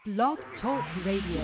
Blog Talk Radio.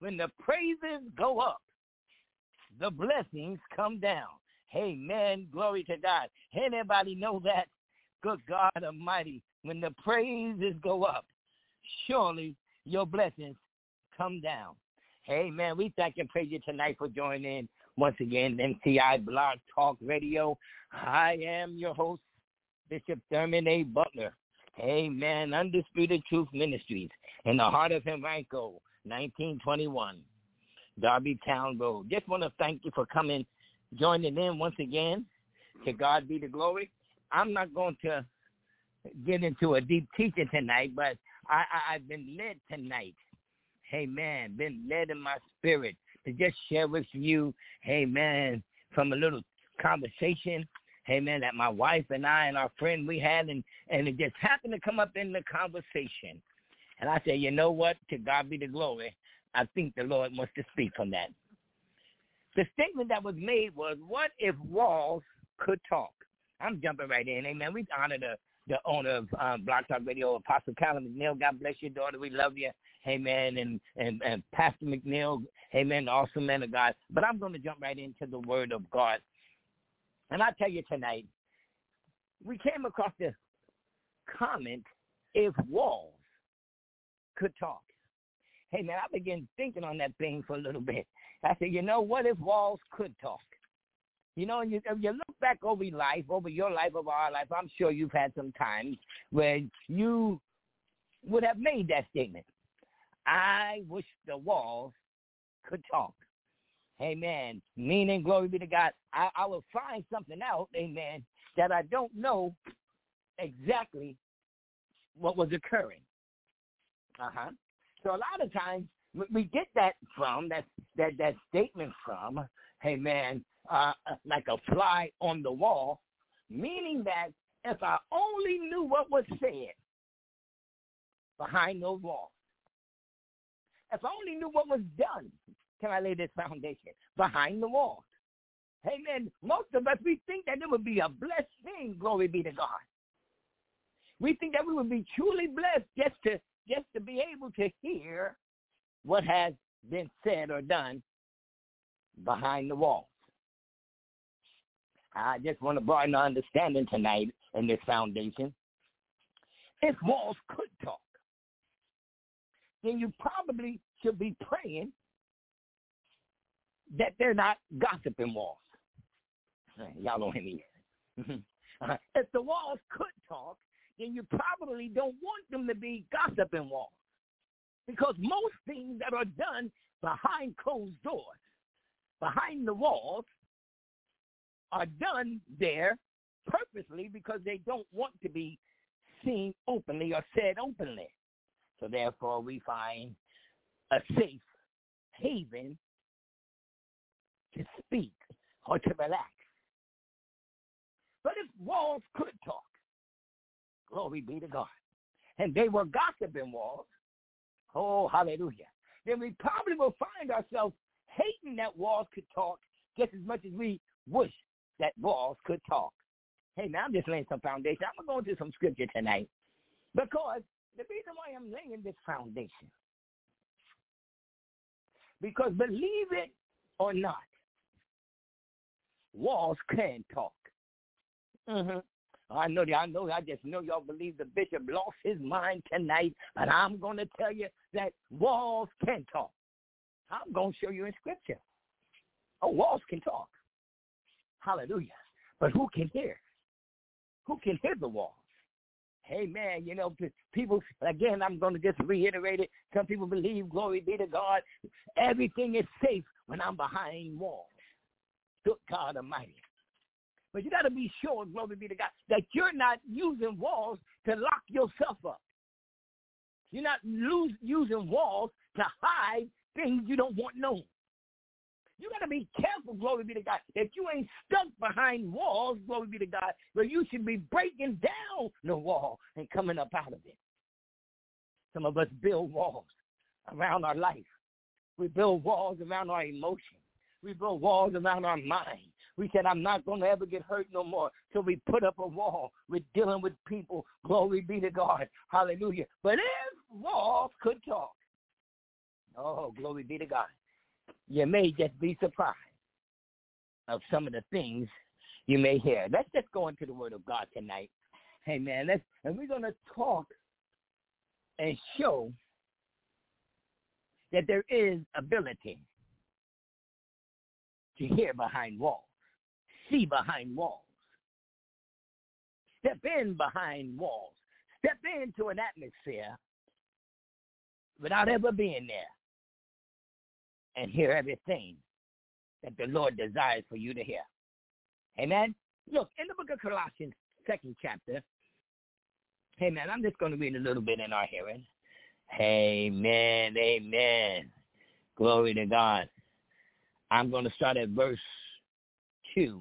when the praises go up, the blessings come down. Amen. Glory to God. Anybody know that? Good God Almighty, when the praises go up, surely your blessings come down. Amen. We thank and praise you tonight for joining in once again, MCI Blog Talk Radio. I am your host, Bishop Thurman A. Butler. Amen. Undisputed Truth Ministries in the heart of Henrico, 1921, Darby Town Road. Just want to thank you for coming, joining in once again. To God be the glory. I'm not going to get into a deep teaching tonight, but I've been led tonight. Amen. Been led in my spirit to just share with you, amen, from a little conversation, amen, that my wife and I and our friend we had, and it just happened to come up in the conversation. And I said, you know what? To God be the glory. I think the Lord wants to speak from that. The statement that was made was, what if walls could talk? I'm jumping right in. Amen. We honor the owner of Blog Talk Radio, Apostle Calvin McNeil. God bless your daughter. We love you. Amen. And Pastor McNeil, amen, awesome man of God. But I'm going to jump right into the word of God. And I tell you tonight, we came across this comment, if walls could talk. Hey, man, I began thinking on that thing for a little bit. I said, you know, what if walls could talk? You know, if you look back over your life, over our life, I'm sure you've had some times where you would have made that statement. I wish the walls could talk. Amen. Meaning, glory be to God, I will find something out, amen, that I don't know exactly what was occurring. So a lot of times we get that from, that statement from, amen, like a fly on the wall, meaning that if I only knew what was said behind those walls, if I only knew what was done, can I lay this foundation behind the walls? Amen. Most of us, we think that it would be a blessed thing, glory be to God. We think that we would be truly blessed just to be able to hear what has been said or done behind the walls. I just want to broaden our understanding tonight in this foundation. If walls could talk, then you probably should be praying that they're not gossiping walls. Y'all don't hear me. If the walls could talk, then you probably don't want them to be gossiping walls. Because most things that are done behind closed doors, behind the walls, are done there purposely because they don't want to be seen openly or said openly. So therefore we find a safe haven to speak or to relax. But if walls could talk, glory be to God, and they were gossiping walls, oh, hallelujah, then we probably will find ourselves hating that walls could talk just as much as we wish that walls could talk. Hey, now I'm just laying some foundation. I'm going to go into some scripture tonight because the reason why I'm laying this foundation, because believe it or not, walls can talk. I just know y'all believe the bishop lost his mind tonight, but I'm going to tell you that walls can talk. I'm going to show you in scripture. Oh, walls can talk. Hallelujah. But who can hear? Who can hear the walls? Amen. You know, people, again, I'm going to just reiterate it. Some people believe, glory be to God, everything is safe when I'm behind walls. Good God Almighty. But you got to be sure, glory be to God, that you're not using walls to lock yourself up. You're not using walls to hide things you don't want known. You got to be careful, glory be to God. If you ain't stuck behind walls, glory be to God, where you should be breaking down the wall and coming up out of it. Some of us build walls around our life. We build walls around our emotions. We build walls around our mind. We said, I'm not going to ever get hurt no more. So we put up a wall. We're dealing with people. Glory be to God. Hallelujah. But if walls could talk, Oh, glory be to God. You may just be surprised of some of the things you may hear. Let's just go into the Word of God tonight. Amen. And we're going to talk and show that there is ability to hear behind walls, see behind walls, step in behind walls, step into an atmosphere without ever being there and hear everything that the Lord desires for you to hear. Amen? Look, in the book of Colossians, 2nd chapter, amen, I'm just going to read a little bit in our hearing. Amen, amen. Glory to God. I'm going to start at verse 2.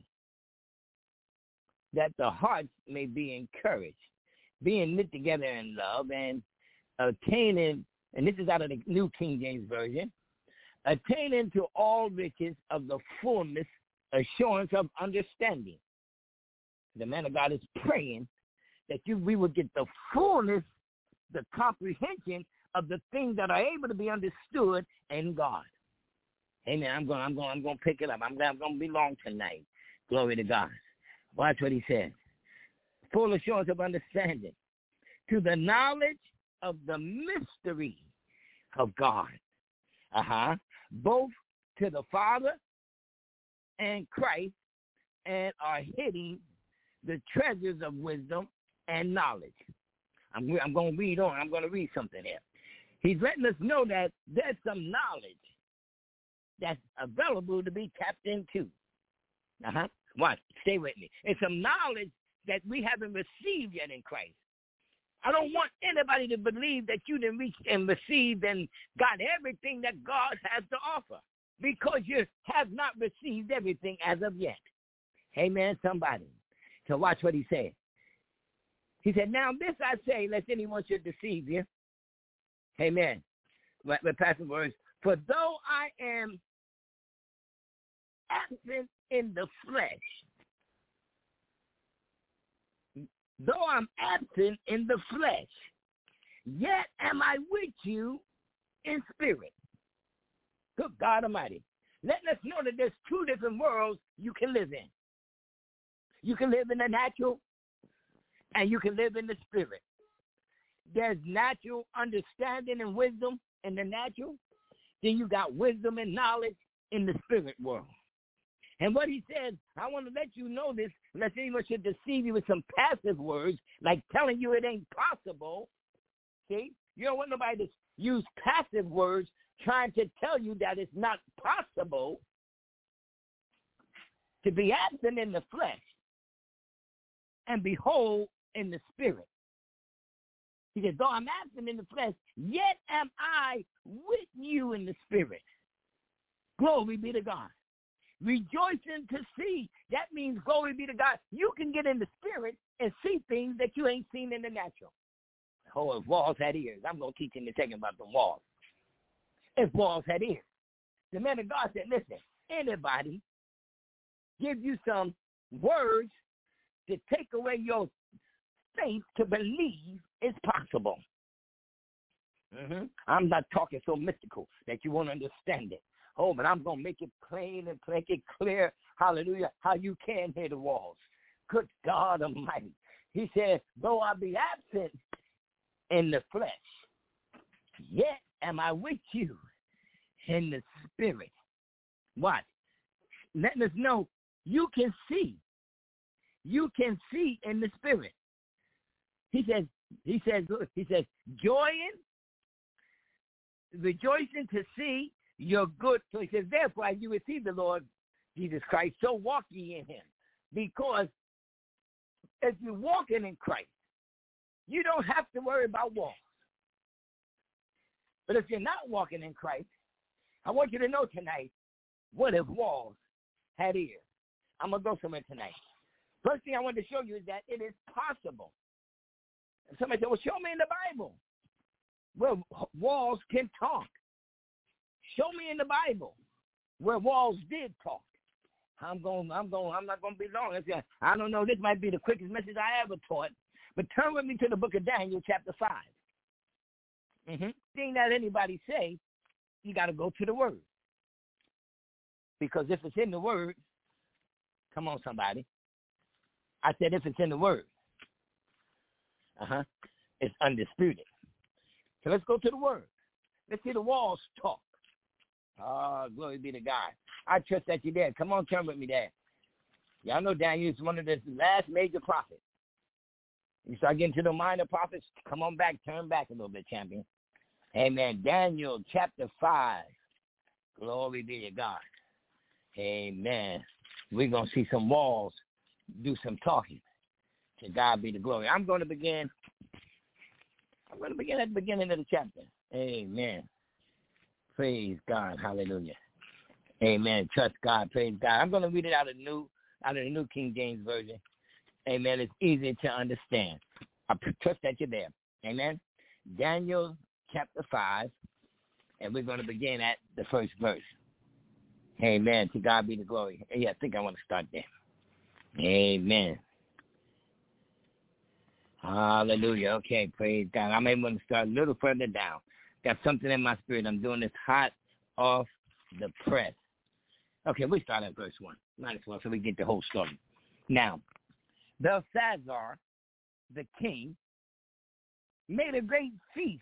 That the hearts may be encouraged, being knit together in love, and attaining, and this is out of the New King James Version, attaining to all riches of the fullness, assurance of understanding. The man of God is praying that we will get the fullness, the comprehension of the things that are able to be understood in God. Amen. I'm going to pick it up. I'm going to be long tonight. Glory to God. Watch what he says. Full assurance of understanding, to the knowledge of the mystery of God. Both to the Father and Christ, and are hiding the treasures of wisdom and knowledge. I'm going to read on. I'm going to read something here. He's letting us know that there's some knowledge that's available to be tapped into. Watch. Stay with me. It's some knowledge that we haven't received yet in Christ. I don't want anybody to believe that you didn't reach and received and got everything that God has to offer, because you have not received everything as of yet. Amen, somebody. So watch what he said. He said, now this I say, lest anyone should deceive you. Amen. The passing words, for though I am absent in the flesh, though I'm absent in the flesh, yet am I with you in spirit. Good God Almighty. Letting us know that there's two different worlds you can live in. You can live in the natural, and you can live in the spirit. There's natural understanding and wisdom in the natural. Then you got wisdom and knowledge in the spirit world. And what he said, I want to let you know this, lest anyone should deceive you with some passive words, like telling you it ain't possible. See? You don't want nobody to use passive words trying to tell you that it's not possible to be absent in the flesh and be whole in the spirit. He said, though I'm absent in the flesh, yet am I with you in the spirit. Glory be to God. Rejoicing to see. That means, glory be to God, you can get in the spirit and see things that you ain't seen in the natural. Oh, if walls had ears. I'm going to teach in a second about the walls. If walls had ears. The man of God said, listen, anybody give you some words to take away your faith to believe it's possible. I'm not talking so mystical that you won't understand it. Oh, but I'm going to make it plain and make it clear, hallelujah, how you can hear the walls. Good God Almighty. He said, though I be absent in the flesh, yet am I with you in the spirit. What? Letting us know you can see. You can see in the spirit. He says, rejoicing to see your good. So he says, therefore, as you receive the Lord Jesus Christ, so walk ye in him. Because if you're walking in Christ, you don't have to worry about walls. But if you're not walking in Christ, I want you to know tonight, what if walls had ears? I'm going to go somewhere tonight. First thing I want to show you is that it is possible. And somebody said, well, show me in the Bible where walls can talk. Show me in the Bible where walls did talk. I'm not going to be long. I don't know. This might be the quickest message I ever taught. But turn with me to the book of Daniel, chapter 5. Thing that anybody say you got to go to the Word. Because if it's in the Word, come on, somebody. I said if it's in the Word, it's undisputed. So let's go to the Word. Let's hear the walls talk. Oh, glory be to God. I trust that you're there. Come on, turn with me there. Y'all know Daniel is one of the last major prophets. You start getting to the minor prophets, come on back, turn back a little bit, champion. Amen. Daniel chapter 5. Glory be to God. Amen. We're going to see some walls do some talking. To God be the glory. I'm going to begin at the beginning of the chapter. Amen. Praise God. Hallelujah. Amen. Trust God. Praise God. I'm going to read it out of the New King James Version. Amen. It's easy to understand. I trust that you're there. Amen. Daniel chapter 5, and we're going to begin at the first verse. Amen. To God be the glory. Yeah, I think I want to start there. Amen. Hallelujah. Okay, praise God. I may want to start a little further down. Got something in my spirit. I'm doing this hot off the press. Okay, we start at verse 1. Might as well, so we get the whole story. Now, Belshazzar, the king, made a great feast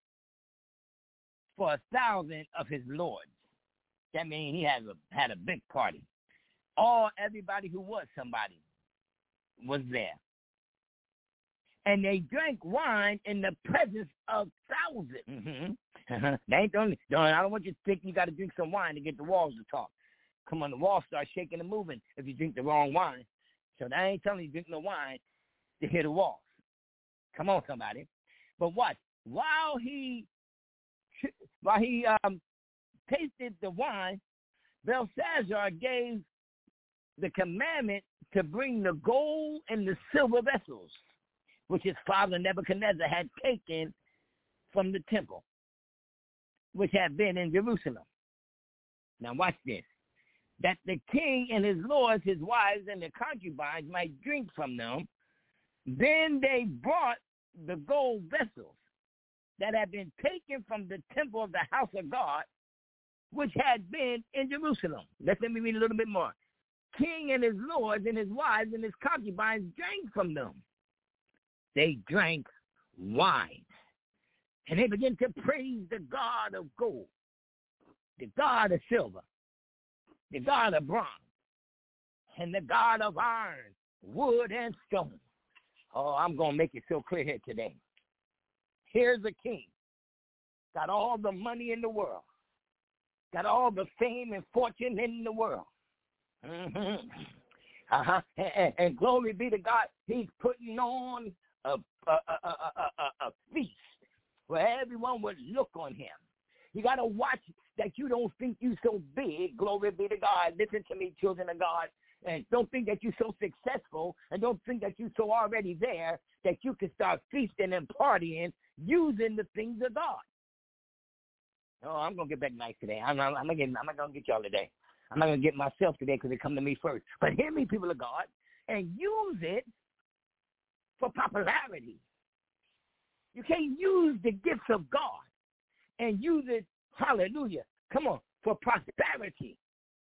for 1,000 of his lords. That means he had a big party. Everybody who was somebody was there. And they drank wine in the presence of thousands. They ain't the only. I don't want you to think you got to drink some wine to get the walls to talk. Come on, the walls start shaking and moving if you drink the wrong wine. So that ain't telling you drink no wine to hear the walls. Come on, somebody. But watch. While he tasted the wine, Belshazzar gave the commandment to bring the gold and the silver vessels, which his father Nebuchadnezzar had taken from the temple, which had been in Jerusalem. Now watch this. That the king and his lords, his wives, and their concubines might drink from them. Then they brought the gold vessels that had been taken from the temple of the house of God, which had been in Jerusalem. Let me read a little bit more. King and his lords and his wives and his concubines drank from them. They drank wine. And they began to praise the God of gold, the God of silver, the God of bronze, and the God of iron, wood, and stone. Oh, I'm going to make it so clear here today. Here's a king, got all the money in the world, got all the fame and fortune in the world. And glory be to God, he's putting on a feast where everyone would look on him. You got to watch that you don't think you so big. Glory be to God. Listen to me, children of God. And don't think that you're so successful, and don't think that you're so already there that you can start feasting and partying using the things of God. Oh, I'm going to get back nice today. I'm not going to get y'all today. I'm not going to get myself today because it come to me first. But hear me, people of God, and use it for popularity. You can't use the gifts of God and use it, hallelujah, come on, for prosperity.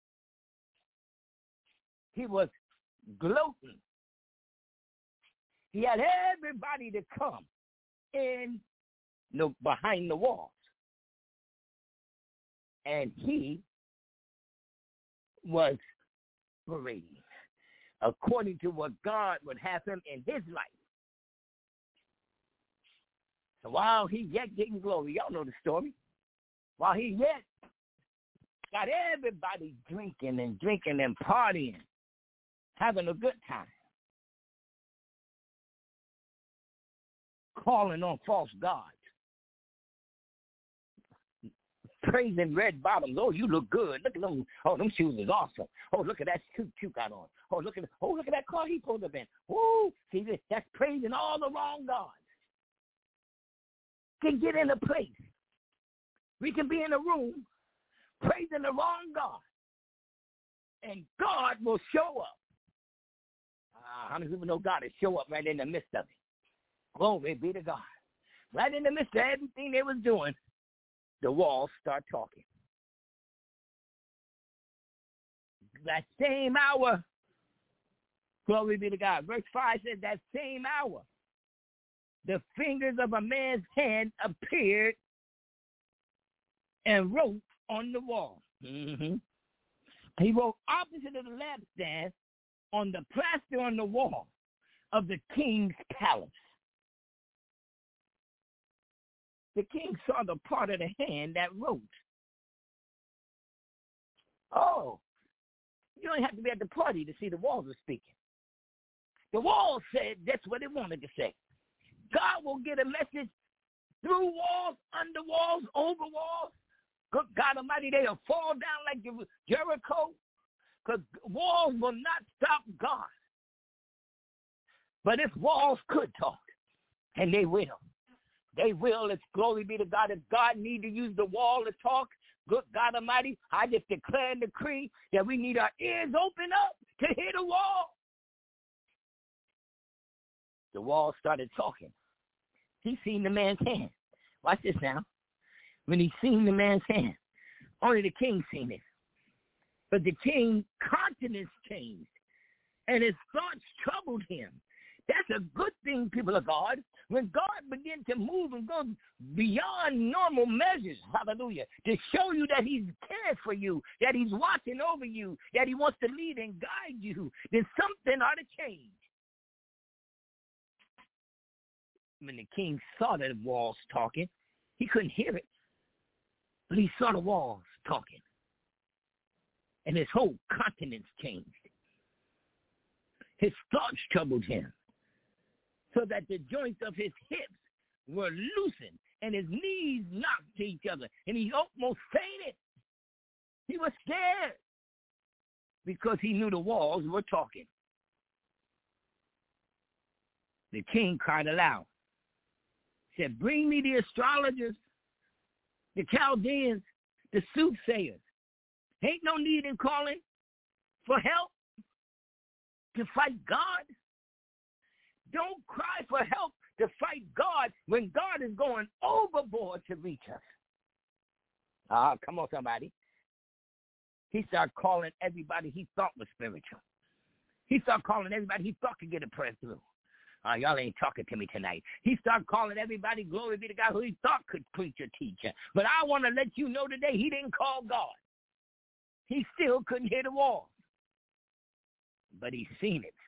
He was gloating. He had everybody to come in behind the walls. And he was parading according to what God would have him in his life. So while he yet getting glory, y'all know the story. While he yet got everybody drinking and partying, having a good time, calling on false gods, praising red bottoms. Oh, you look good. Look at them. Oh, them shoes is awesome. Oh, look at that suit you got on. Oh, look at that car he pulled up in. Woo! See, that's praising all the wrong gods. Can get in a place. We can be in a room praising the wrong God, and God will show up. How many people know God will show up right in the midst of it? Glory be to God. Right in the midst of everything they was doing, the walls start talking. that same hour, glory be to God. Verse 5 says, that same hour, the fingers of a man's hand appeared and wrote on the wall. Mm-hmm. He wrote opposite of the lampstand on the plaster on the wall of the king's palace. The king saw the part of the hand that wrote. Oh, you don't have to be at the party to see the walls are speaking. The walls said that's what it wanted to say. God will get a message through walls, under walls, over walls. Good God Almighty, they'll fall down like Jericho, because walls will not stop God. But if walls could talk, and they will, it's glory be to God. If God need to use the wall to talk, good God Almighty, I just declare and decree that we need our ears open up to hear the wall. The wall started talking. He seen the man's hand. Watch this now. When he seen the man's hand, only the king seen it. But the king's countenance changed, and his thoughts troubled him. That's a good thing, people of God. When God begins to move and go beyond normal measures, hallelujah, to show you that he's cared for you, that he's watching over you, that he wants to lead and guide you, then something ought to change. When the king saw the walls talking, he couldn't hear it, but he saw the walls talking. And his whole countenance changed. His thoughts troubled him, so that the joints of his hips were loosened and his knees knocked to each other, and he almost fainted. He was scared because he knew the walls were talking. The king cried aloud, said, bring me the astrologers, the Chaldeans, the soothsayers. Ain't no need in calling for help to fight God. Don't cry for help to fight God when God is going overboard to reach us. Come on, somebody. He started calling everybody he thought was spiritual. He started calling everybody he thought could get a prayer through. Y'all ain't talking to me tonight. He started calling everybody, glory be to God, who he thought could preach or teach. But I want to let you know today, he didn't call God. He still couldn't hear the wall. But he seen it.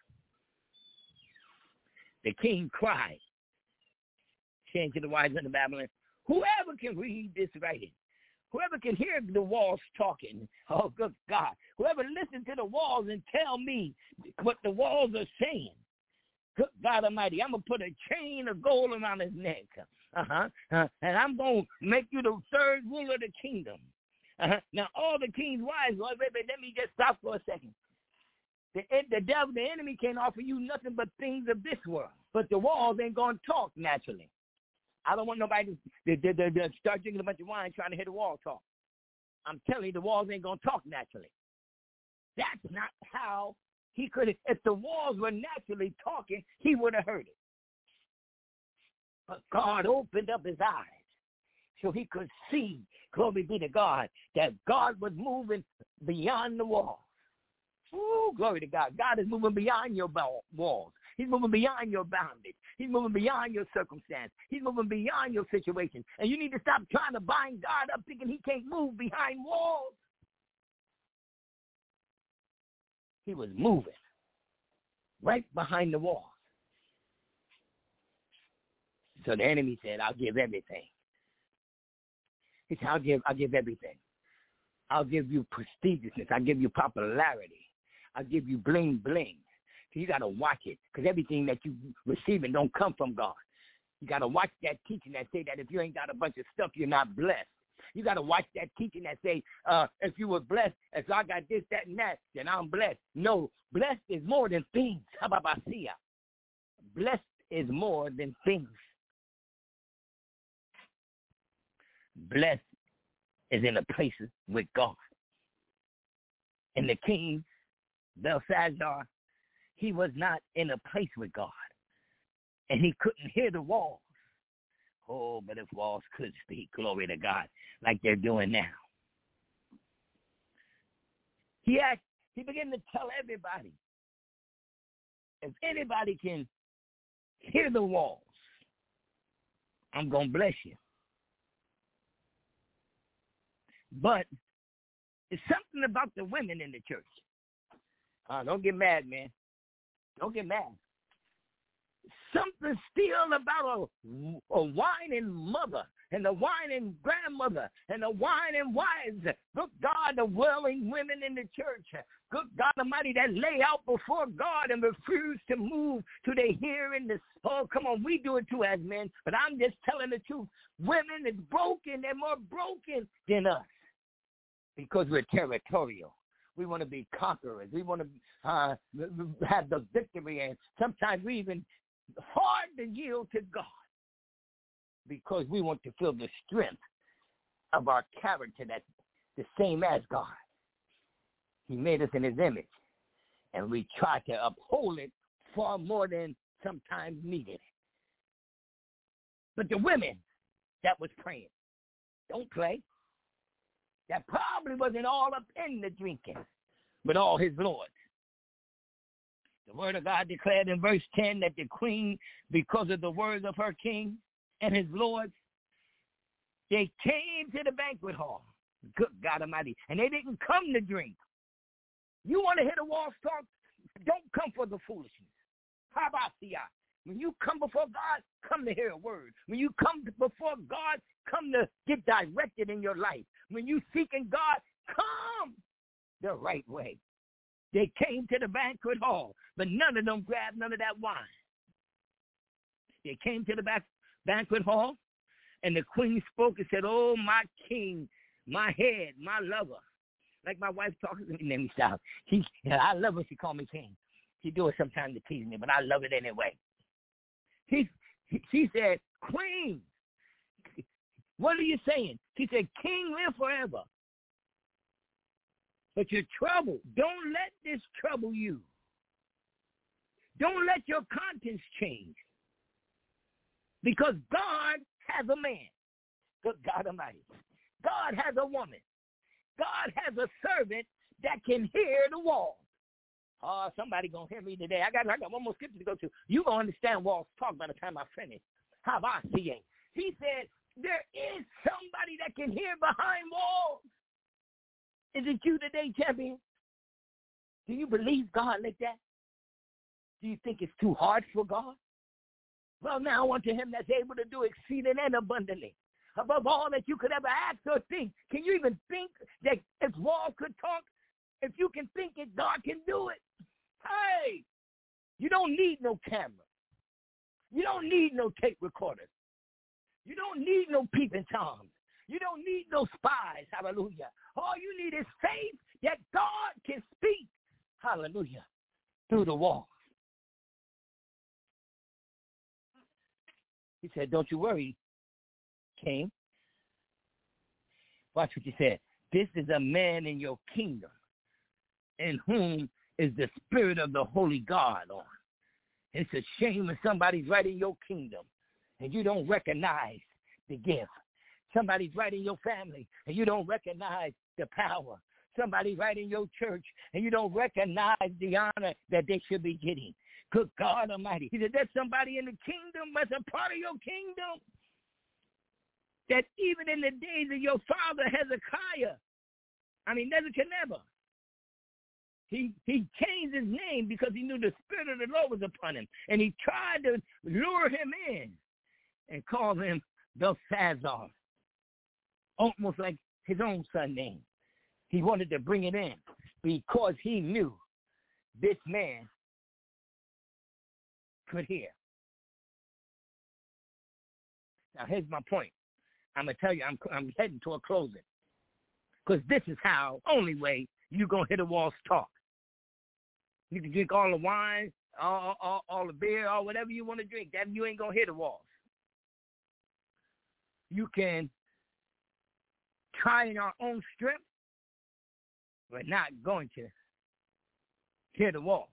The king cried, saying to the wise men of Babylon, whoever can read this writing, whoever can hear the walls talking, oh, good God, whoever listens to the walls and tell me what the walls are saying, good God Almighty, I'm going to put a chain of gold around his neck. And I'm going to make you the third ruler of the kingdom. Now, all the king's wives, Lord, baby, let me just stop for a second. The devil, the enemy can't offer you nothing but things of this world. But the walls ain't going to talk naturally. I don't want nobody to start drinking a bunch of wine trying to hear the wall talk. I'm telling you, the walls ain't going to talk naturally. That's not how he could have. If the walls were naturally talking, he would have heard it. But God opened up his eyes so he could see, glory be to God, that God was moving beyond the walls. Ooh, glory to God. God is moving beyond your walls. He's moving beyond your boundage. He's moving beyond your circumstance. He's moving beyond your situation. And you need to stop trying to bind God up thinking he can't move behind walls. He was moving right behind the walls. So the enemy said, I'll give everything. He said, I'll give everything. I'll give you prestigiousness. I'll give you popularity. I'll give you bling bling. So you got to watch it, because everything that you receiving don't come from God. You got to watch that teaching that say that if you ain't got a bunch of stuff, you're not blessed. You got to watch that teaching that say, if you were blessed, if I got this, that, and that, then I'm blessed. No, blessed is more than things. Hababasia. Blessed is more than things. Blessed is in a place with God. And the king, Belshazzar, he was not in a place with God. And he couldn't hear the walls. Oh, but if walls could speak, glory to God, like they're doing now. He asked He began to tell everybody, if anybody can hear the walls, I'm going to bless you. But it's something about the women in the church. Don't get mad, man. Don't get mad. Something still about a whining mother and a whining grandmother and a whining wives. Good God, the wailing women in the church. Good God Almighty, that lay out before God and refuse to move to their hearing. Oh, come on, we do it too as men, but I'm just telling the truth. Women is broken. They're more broken than us because we're territorial. We want to be conquerors. We want to have the victory, and sometimes we even hard to yield to God because we want to feel the strength of our character that's the same as God. He made us in his image, and we try to uphold it far more than sometimes needed. But the women that was praying, don't play. That probably wasn't all up in the drinking, but all his lords. The word of God declared in verse 10 that the queen, because of the words of her king and his lords, they came to the banquet hall. Good God Almighty. And they didn't come to drink. You want to hit a wall talk? Don't come for the foolishness. How about you? When you come before God, come to hear a word. When you come before God, come to get directed in your life. When you seeking God, come the right way. They came to the banquet hall, but none of them grabbed none of that wine. They came to the banquet hall, and the queen spoke and said, oh, my king, my head, my lover. Like my wife talks to me, let me stop. I love when she calls me king. She do it sometimes to tease me, but I love it anyway. She said, queen, what are you saying? She said, king live forever. But you're troubled. Don't let this trouble you. Don't let your conscience change. Because God has a man. Good God Almighty. God has a woman. God has a servant that can hear the walls. Oh, somebody going to hear me today. I got one more scripture to go to. You're going to understand walls talk by the time I finish. How about seeing? He said, there is somebody that can hear behind walls. Is it you today, champion? Do you believe God like that? Do you think it's too hard for God? Well, now unto him that's able to do exceeding and abundantly, above all that you could ever ask or think. Can you even think that if walls could talk? If you can think it, God can do it. Hey, you don't need no camera. You don't need no tape recorder. You don't need no peeping toms. You don't need no spies. Hallelujah. All you need is faith that God can speak. Hallelujah. Through the walls. He said, don't you worry, king. Watch what he said. This is a man in your kingdom in whom is the spirit of the holy God on. It's a shame when somebody's right in your kingdom and you don't recognize the gift. Somebody's right in your family and you don't recognize the power. Somebody's right in your church and you don't recognize the honor that they should be getting. Good God Almighty. He said, there's somebody in the kingdom that's a part of your kingdom that even in the days of your father Nebuchadnezzar, he changed his name because he knew the Spirit of the Lord was upon him. And he tried to lure him in and call him Belshazzar, almost like his own son name. He wanted to bring it in because he knew this man could hear. Now, here's my point. I'm going to tell you, I'm heading to a closing. Because this is how, only way, you're going to hear the walls talk. You can drink all the wine, all the beer, or whatever you want to drink. That you ain't going to hear the walls. You can try in our own strength. We're not going to hear the walls.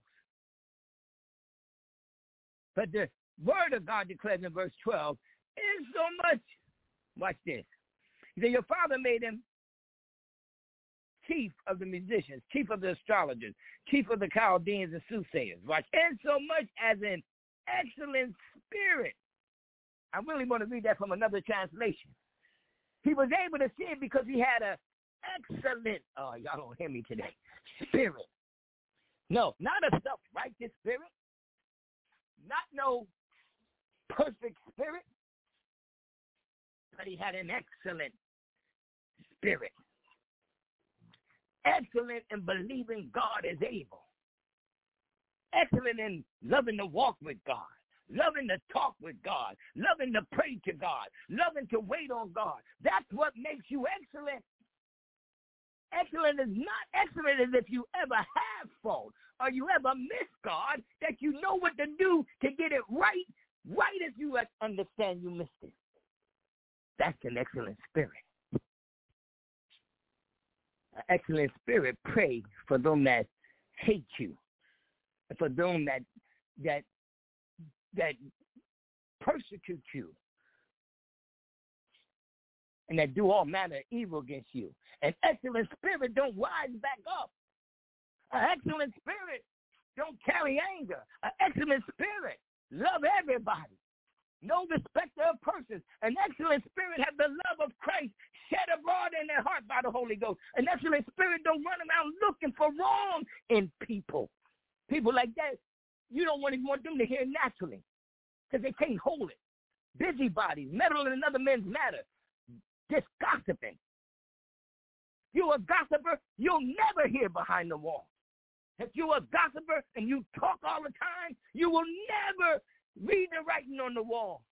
But the word of God declares in verse 12 is so much. Watch this. He said, your father made him chief of the musicians, chief of the astrologers, chief of the Chaldeans and soothsayers. Watch. And so much as an excellent spirit. I really want to read that from another translation. He was able to see it because he had an excellent, oh, y'all don't hear me today, spirit. No, not a self-righteous spirit. Not no perfect spirit. But he had an excellent spirit. Excellent in believing God is able. Excellent in loving to walk with God. Loving to talk with God. Loving to pray to God. Loving to wait on God. That's what makes you excellent. Excellent is not excellent as if you ever have fault or you ever miss God, that you know what to do to get it right as you understand you missed it. That's an excellent spirit. An excellent spirit pray for them that hate you, for them that persecute you, and that do all manner of evil against you. An excellent spirit don't rise back up. An excellent spirit don't carry anger. An excellent spirit love everybody. No respecter of persons. An excellent spirit has the love of Christ shed abroad in their heart by the Holy Ghost. An excellent spirit don't run around looking for wrong in people. People like that, you don't even want them to hear naturally because they can't hold it. Busybodies, meddling in another man's matter, just gossiping. You're a gossiper, you'll never hear behind the wall. If you're a gossiper and you talk all the time, you will never read the writing on the wall.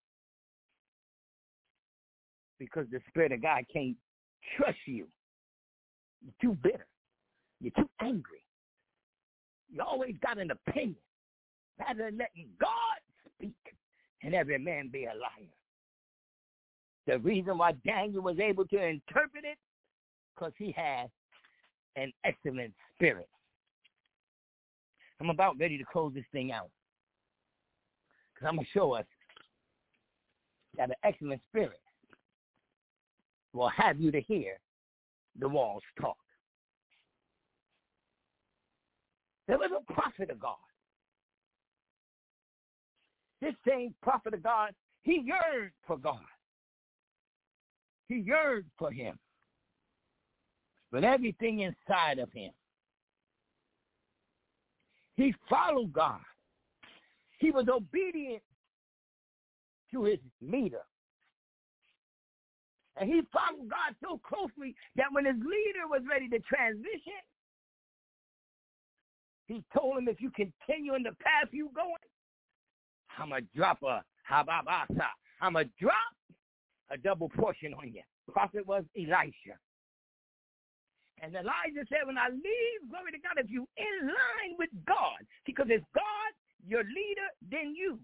Because the Spirit of God can't trust you. You're too bitter. You're too angry. You always got an opinion. Rather than letting God speak and every man be a liar. The reason why Daniel was able to interpret it, because he had an excellent spirit. I'm about ready to close this thing out. Because I'm going to show us that an excellent spirit will have you to hear the walls talk. There was a prophet of God. This same prophet of God, he yearned for God. He yearned for him. But everything inside of him. He followed God. He was obedient to his leader. And he followed God so closely that when his leader was ready to transition, he told him, if you continue in the path you're going, I'm going to drop I'm going to drop a double portion on you. Prophet was Elisha. And Elijah said, when I leave, glory to God, if you in line with God, because it's God, your leader, then you.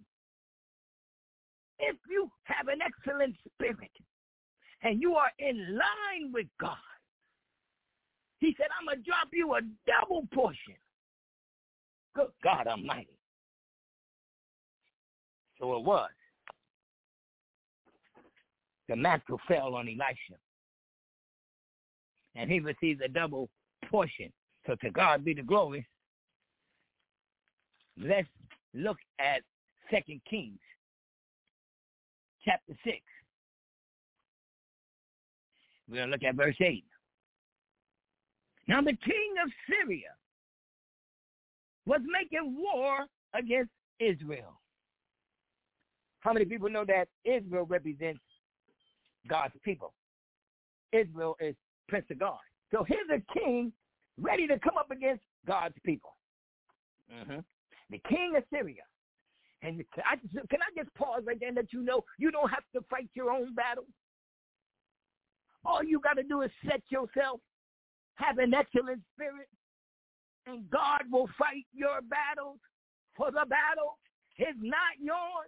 If you have an excellent spirit and you are in line with God, he said, I'm going to drop you a double portion. Good God Almighty. So it was. The mantle fell on Elisha. And he received a double portion. So to God be the glory. Let's look at 2 Kings, chapter 6. We're going to look at verse 8. Now the king of Syria was making war against Israel. How many people know that Israel represents God's people? Israel is Prince of God. So here's a king ready to come up against God's people. The king of Syria. And can I just pause right there and let you know you don't have to fight your own battle. All you got to do is set yourself, have an excellent spirit, and God will fight your battles. For the battle is not yours.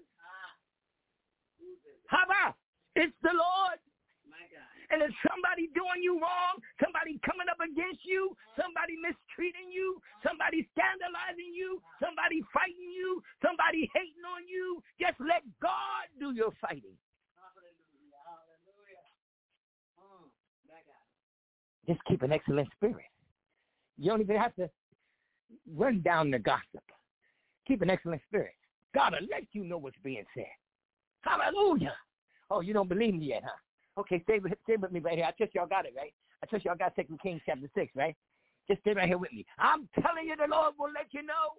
How about? It's the Lord. And if somebody doing you wrong, somebody coming up against you, somebody mistreating you, somebody scandalizing you, somebody fighting you, somebody hating on you, just let God do your fighting. Just keep an excellent spirit. You don't even have to run down the gossip. Keep an excellent spirit. God will let you know what's being said. Hallelujah. Oh, you don't believe me yet, huh? Okay, stay with me right here. I trust y'all got it, right? I trust y'all got 2 Kings chapter 6, right? Just stay right here with me. I'm telling you, the Lord will let you know.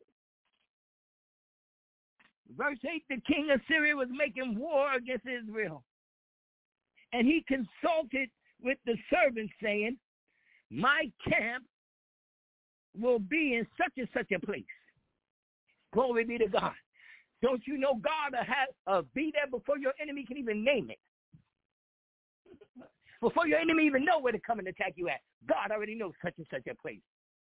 Verse 8, the king of Syria was making war against Israel. And he consulted with the servants, saying, my camp will be in such and such a place. Glory be to God. Don't you know God will be there before your enemy can even name it? Before your enemy even know where to come and attack you at. God already knows such and such a place.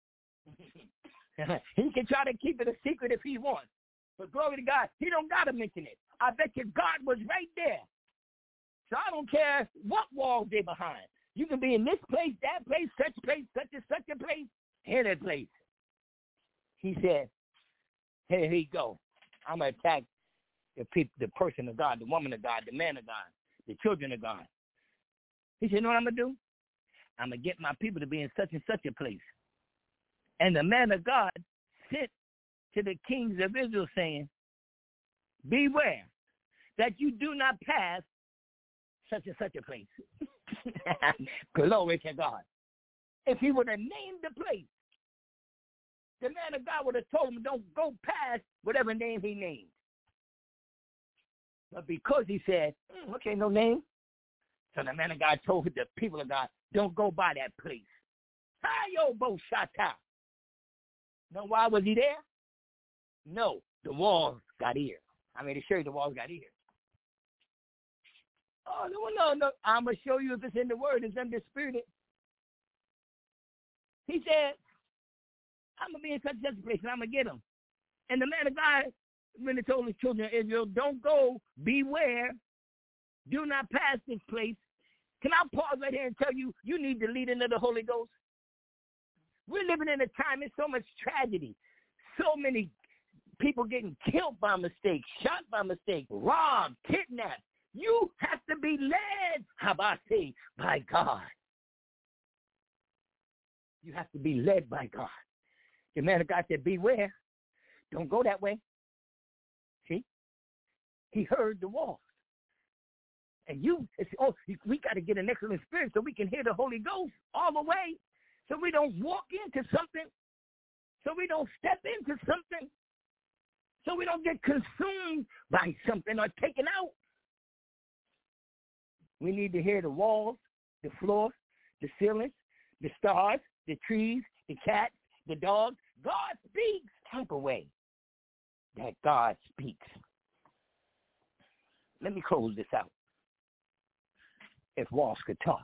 He can try to keep it a secret if he wants. But glory to God, he don't got to mention it. I bet you God was right there. So I don't care what walls they're behind. You can be in this place, that place, such and such a place, any place. He said, here he go. I'm going to attack the person of God, the woman of God, the man of God, the children of God. He said, you know what I'm going to do? I'm going to get my people to be in such and such a place. And the man of God sent to the kings of Israel saying, beware that you do not pass such and such a place. Glory to God. If he would have named the place, the man of God would have told him, don't go past whatever name he named. But because he said, okay, no name. So the man of God told the people of God, don't go by that place. Know why was he there? No, the walls got ears. I'm going to show you the walls got ears. Oh, no. I'm going to show you if it's in the word. It's undisputed. He said, I'm going to be in such and such a place, and I'm going to get them. And the man of God really told the children of Israel, don't go, beware, do not pass this place. Can I pause right here and tell you, you need the leading of the Holy Ghost? We're living in a time, there's so much tragedy, so many people getting killed by mistake, shot by mistake, robbed, kidnapped. You have to be led, how about I say, by God. You have to be led by God. The man of God said, beware. Don't go that way. See? He heard the walls. And we got to get an excellent spirit so we can hear the Holy Ghost all the way. So we don't walk into something. So we don't step into something. So we don't get consumed by something or taken out. We need to hear the walls, the floor, the ceilings, the stars, the trees, the cats, the dogs. God speaks type of way that God speaks. Let me close this out. If walls could talk.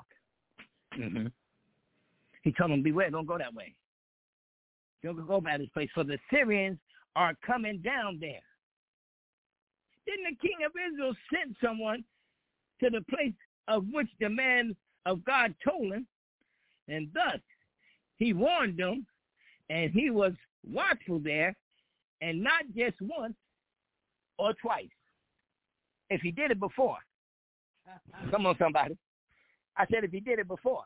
He told them, beware, don't go that way. Don't go by this place, for the Syrians are coming down there. Then the king of Israel sent someone to the place of which the man of God told him, and thus he warned them, and he was watchful there, and not just once or twice. If he did it before, come on somebody. I said if he did it before,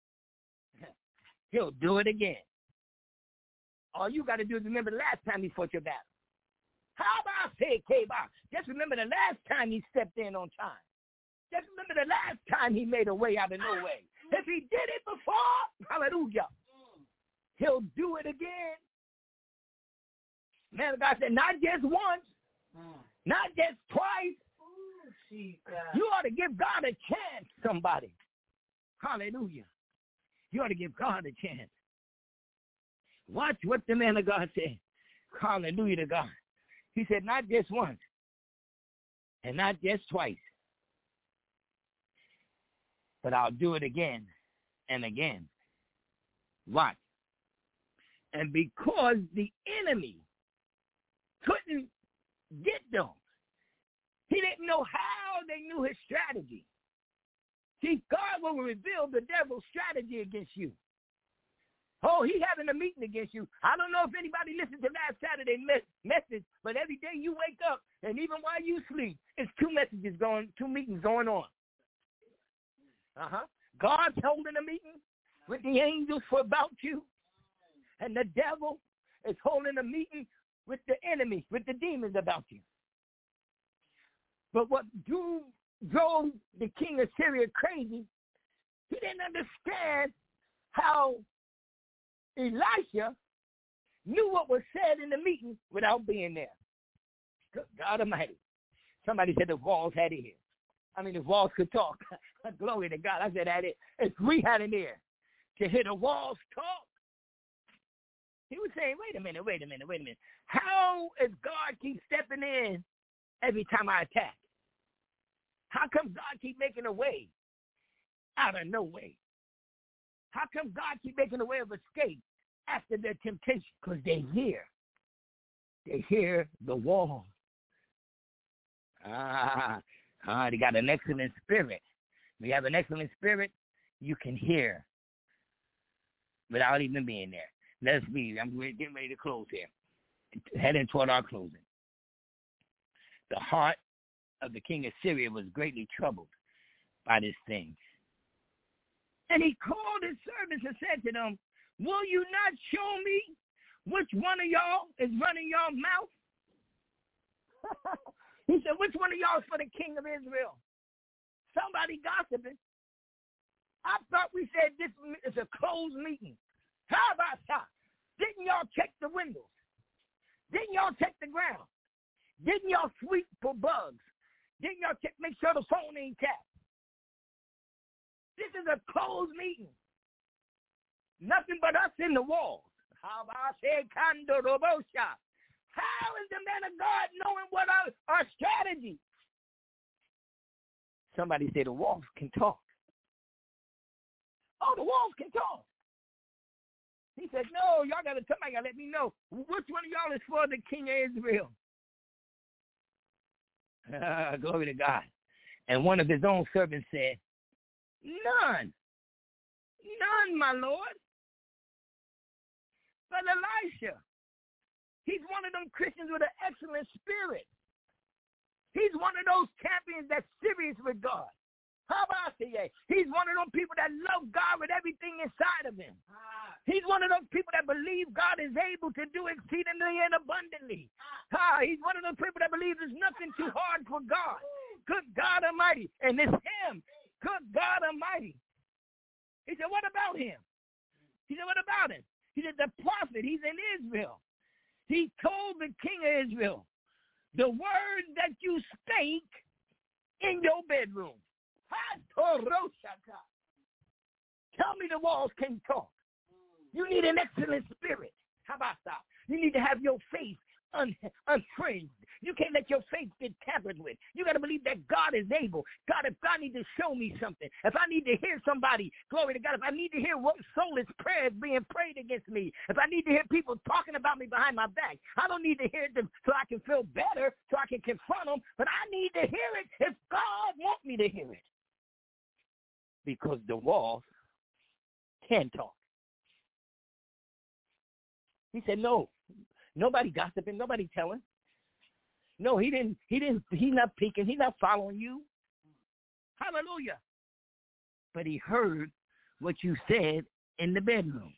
he'll do it again. All you got to do is remember the last time he fought your battle. How about say, K-Box? Just remember the last time he stepped in on time. Just remember the last time he made a way out of no way. If he did it before, hallelujah, he'll do it again. Man of God said, not just once, not just twice. You ought to give God a chance, somebody. Hallelujah. You ought to give God a chance. Watch what the man of God said. Hallelujah to God. He said, not just once and not just twice, but I'll do it again and again. Watch. And because the enemy couldn't get them, he didn't know how they knew his strategy. See, God will reveal the devil's strategy against you. Oh, he having a meeting against you. I don't know if anybody listened to last Saturday message, but every day you wake up, and even while you sleep, it's two meetings going on. God's holding a meeting, with the angels for about you, and the devil is holding a meeting with the enemy, with the demons about you. But what drove the king of Syria crazy, he didn't understand how Elisha knew what was said in the meeting without being there. Good God Almighty. Somebody said the walls had ears. I mean, the walls could talk. Glory to God. I said that if we had an ear to hear the walls talk, he was saying, wait a minute. How is God keep stepping in every time I attack? How come God keep making a way out of no way? How come God keep making a way of escape after their temptation? Because they hear the wall. They got an excellent spirit. When you have an excellent spirit, you can hear without even being there. Let's be. I'm getting ready to close here. Heading toward our closing. The heart of the king of Syria was greatly troubled by this thing. And he called his servants and said to them, will you not show me which one of y'all is running your mouth? He said, which one of y'all is for the king of Israel? Somebody gossiping. I thought we said this is a closed meeting. How about that? Didn't y'all check the windows? Didn't y'all check the ground? Didn't y'all sweep for bugs? Didn't y'all check, make sure the phone ain't tapped? This is a closed meeting. Nothing but us in the walls. How about say Kando Robosha? How is the man of God knowing what our strategy? Somebody say the walls can talk. Oh, the walls can talk. He said, no, somebody got to let me know. Which one of y'all is for the king of Israel? Glory to God. And one of his own servants said, none, my Lord. But Elisha, he's one of them Christians with an excellent spirit. He's one of those champions that's serious with God. How about that? He's one of those people that love God with everything inside of him. He's one of those people that believe God is able to do exceedingly and abundantly. He's one of those people that believe there's nothing too hard for God. Good God Almighty. And it's him. Good God Almighty. He said, what about him? He said, what about him? He said, the prophet, he's in Israel. He told the king of Israel, the word that you spake in your bedroom. Tell me the walls can talk. You need an excellent spirit. How about that? You need to have your faith unfringed. You can't let your faith get tampered with. You got to believe that God is able. God, if God needs to show me something, if I need to hear somebody, glory to God, if I need to hear what soulless prayers being prayed against me, if I need to hear people talking about me behind my back, I don't need to hear them so I can feel better, so I can confront them, but I need to hear it if God wants me to hear it. Because the walls can talk. He said, no, nobody gossiping, nobody telling. No, he's not peeking, he's not following you. Hallelujah. But he heard what you said in the bedroom.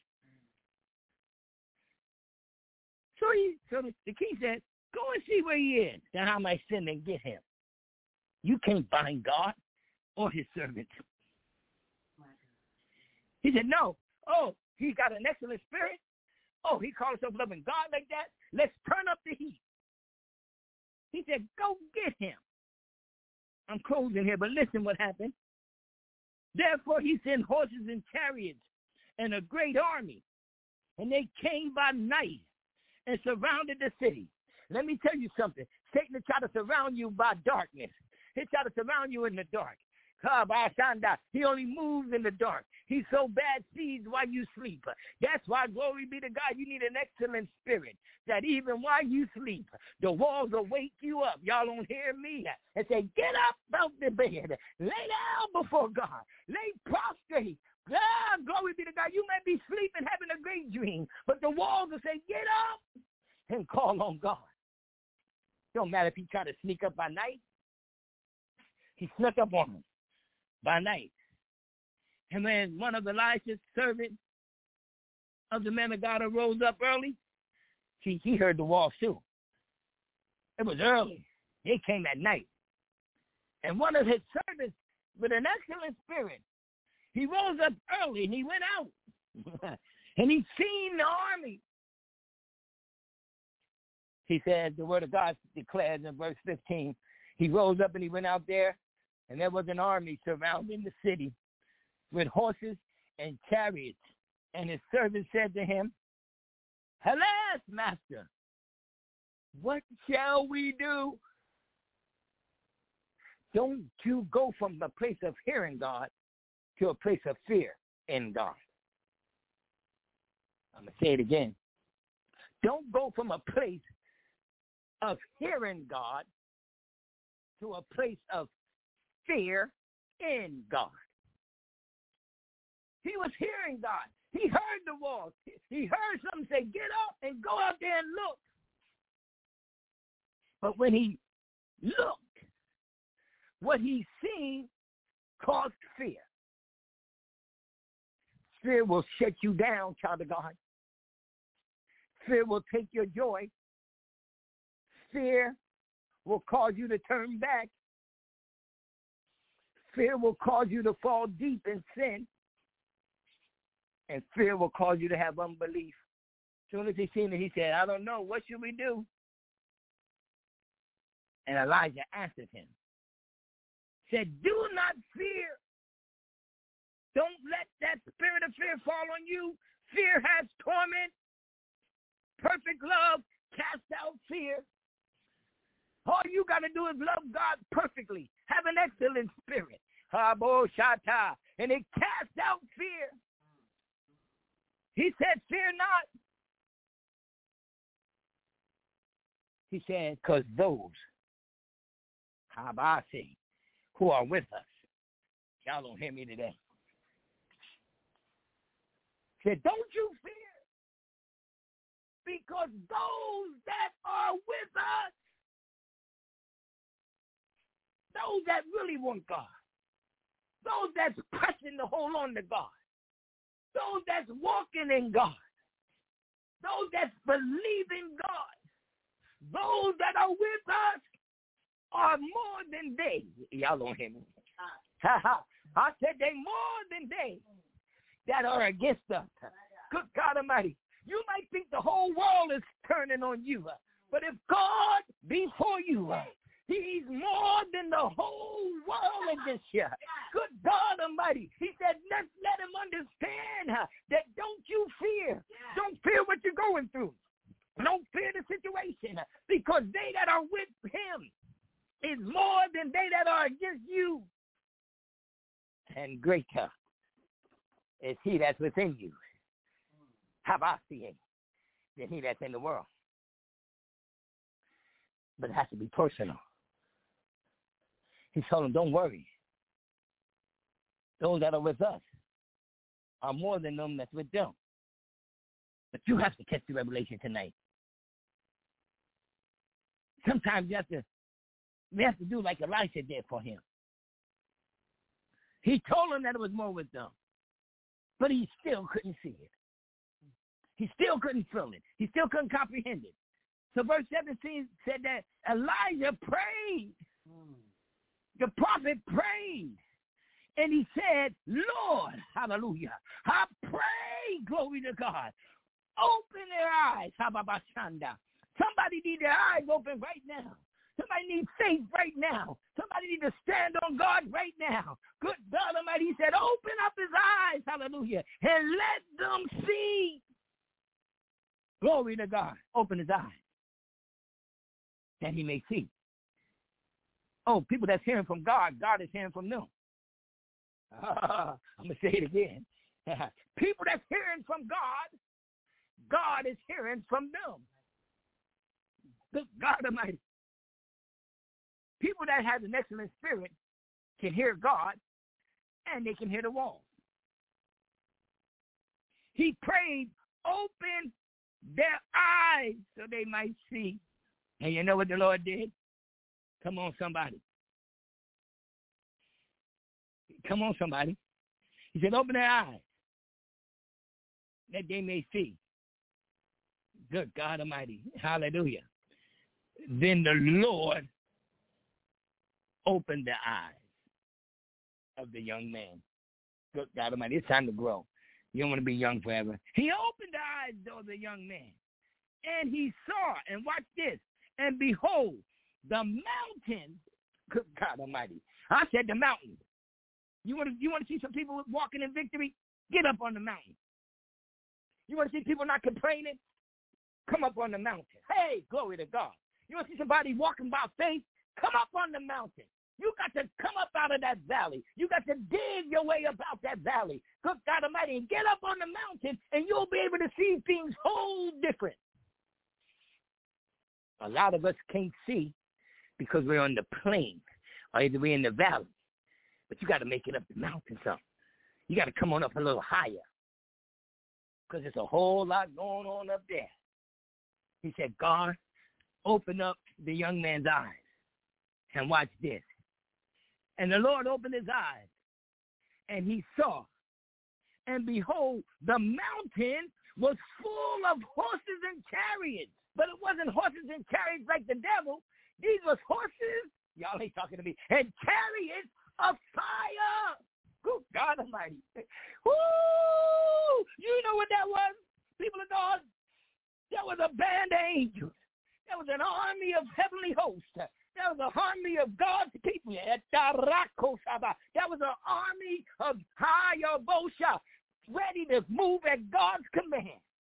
So the king said, go and see where he is, that I might send and get him. You can't bind God or his servants. He said, no. Oh, he's got an excellent spirit. Oh, he calls himself loving God like that. Let's turn up the heat. He said, go get him. I'm closing here, but listen what happened. Therefore, he sent horses and chariots and a great army, and they came by night and surrounded the city. Let me tell you something. Satan will try to surround you by darkness. He'll try to surround you in the dark. He only moves in the dark. He so bad sees while you sleep. That's why, glory be to God, you need an excellent spirit, that even while you sleep, the walls will wake you up. Y'all don't hear me? And say, get up out the bed. Lay down before God. Lay prostrate. Glory be to God. You may be sleeping, having a great dream, but the walls will say, get up and call on God. Don't matter if he try to sneak up by night. He snuck up on him by night. And when one of Elijah's servants of the man of God rose up early, he heard the walls too. It was early. They came at night. And one of his servants, with an excellent spirit, he rose up early and he went out. And he seen the army. He said, the word of God declares in verse 15, he rose up and he went out there, and there was an army surrounding the city with horses and chariots. And his servant said to him, "Alas, master, what shall we do?" Don't you go from the place of hearing God to a place of fear in God. I'm going to say it again. Don't go from a place of hearing God to a place of fear in God. He was hearing God. He heard the walls. He heard something say, "Get up and go out there and look." But when he looked, what he seen caused fear. Fear will shut you down, child of God. Fear will take your joy. Fear will cause you to turn back. Fear will cause you to fall deep in sin. And fear will cause you to have unbelief. As soon as he seen it, he said, "I don't know. What should we do?" And Elijah answered him, said, "Do not fear. Don't let that spirit of fear fall on you. Fear has torment. Perfect love casts out fear." All you got to do is love God perfectly. Have an excellent spirit. And it casts out fear. He said, "Fear not." He said, because those, who are with us, y'all don't hear me today. He said, "Don't you fear, because those that are with us, those that really want God, those that's pressing to hold on to God, those that's walking in God, those that's believing God, those that are with us are more than they." Y'all don't hear me. I said they more than they that are against us. Good God Almighty. You might think the whole world is turning on you, but if God be for you, He's more than the whole world against you. Good God Almighty. He said, let's let him understand that don't you fear. Don't fear what you're going through. Don't fear the situation, because they that are with him is more than they that are against you. And greater is he that's within you. Habasi, than he that's in the world. But it has to be personal. He told them, don't worry. Those that are with us are more than them that's with them. But you have to catch the revelation tonight. Sometimes we have to do like Elisha did for him. He told them that it was more with them. But he still couldn't see it. He still couldn't feel it. He still couldn't comprehend it. So verse 17 said that Elijah prayed. The prophet prayed. And he said, Lord, hallelujah, I pray, glory to God, open their eyes. Somebody need their eyes open right now. Somebody needs faith right now. Somebody needs to stand on God right now. Good God Almighty, he said, open up his eyes, hallelujah, and let them see. Glory to God. Open his eyes that he may see. Oh, people that's hearing from God, God is hearing from them. I'm going to say it again. People that's hearing from God, God is hearing from them. Good God Almighty. People that have an excellent spirit can hear God, and they can hear the walls. He prayed, open their eyes so they might see. And you know what the Lord did? Come on, somebody. Come on, somebody. He said, open their eyes that they may see. Good God Almighty. Hallelujah. Then the Lord opened the eyes of the young man. Good God Almighty. It's time to grow. You don't want to be young forever. He opened the eyes, though, of the young man. And he saw, and watch this, and behold, the mountain, good God Almighty. I said the mountain. You want to see some people walking in victory? Get up on the mountain. You want to see people not complaining? Come up on the mountain. Hey, glory to God. You want to see somebody walking by faith? Come up on the mountain. You got to come up out of that valley. You got to dig your way up out that valley. Good God Almighty, and get up on the mountain, and you'll be able to see things whole different. A lot of us can't see because we're on the plain, or either we're in the valley. But you got to make it up the mountain some. You got to come on up a little higher because there's a whole lot going on up there. He said, God, open up the young man's eyes. And watch this. And the Lord opened his eyes, and he saw. And behold, the mountain was full of horses and chariots. But it wasn't horses and chariots like the devil. These was horses, y'all ain't talking to me, and chariots of fire. Good God Almighty. Woo! You know what that was? People of God, that was a band of angels. That was an army of heavenly hosts. That was an army of God's people. That was an army of Hayabosha, ready to move at God's command.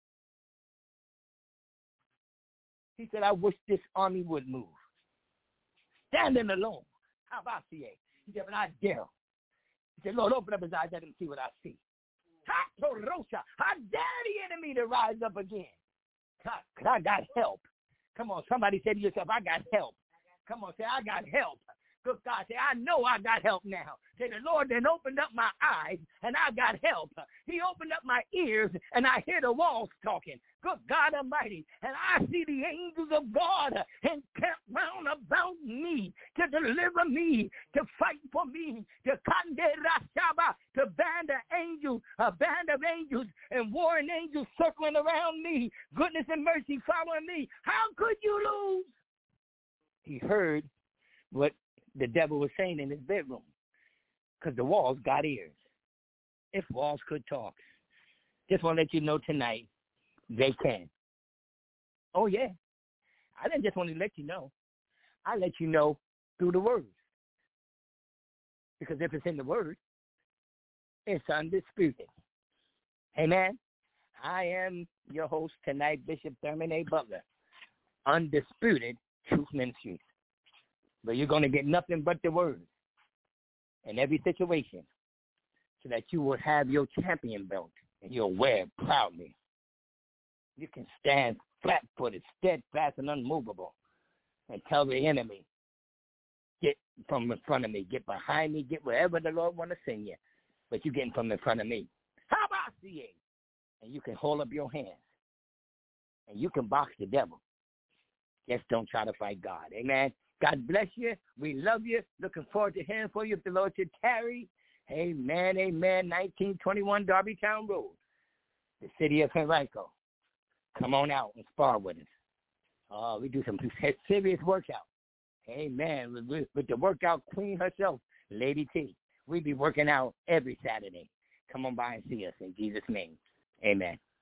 He said, I wish this army would move. Standing alone. How about you? He said, but I dare. He said, Lord, open up his eyes, let him see what I see. I dare the enemy to rise up again. Because I got help. Come on, somebody say to yourself, I got help. Come on, say, I got help. Good God, say, I know I got help now. Say, the Lord then opened up my eyes, and I got help. He opened up my ears, and I hear the walls talking. Good God Almighty. And I see the angels of God encamped round about me to deliver me, to fight for me, to a band of angels and warring angels circling around me, goodness and mercy following me. How could you lose? He heard what the devil was saying in his bedroom because the walls got ears. If walls could talk. Just want to let you know tonight, they can. Oh, yeah. I didn't just want to let you know. I let you know through the word. Because if it's in the word, it's undisputed. Amen. I am your host tonight, Bishop Thurman A. Butler. Undisputed Truth Ministries. But you're going to get nothing but the word in every situation so that you will have your champion belt and you'll wear it proudly. You can stand flat-footed, steadfast, and unmovable and tell the enemy, get from in front of me, get behind me, get wherever the Lord want to send you. But you're getting from in front of me. How about CA? And you can hold up your hands and you can box the devil. Just don't try to fight God. Amen. God bless you. We love you. Looking forward to hearing from you if the Lord should tarry. Amen. Amen. 1921 Darbytown Road, the city of Henrico. Come on out and spar with us. We do some serious workout. Amen. With the workout queen herself, Lady T. We be working out every Saturday. Come on by and see us in Jesus' name. Amen.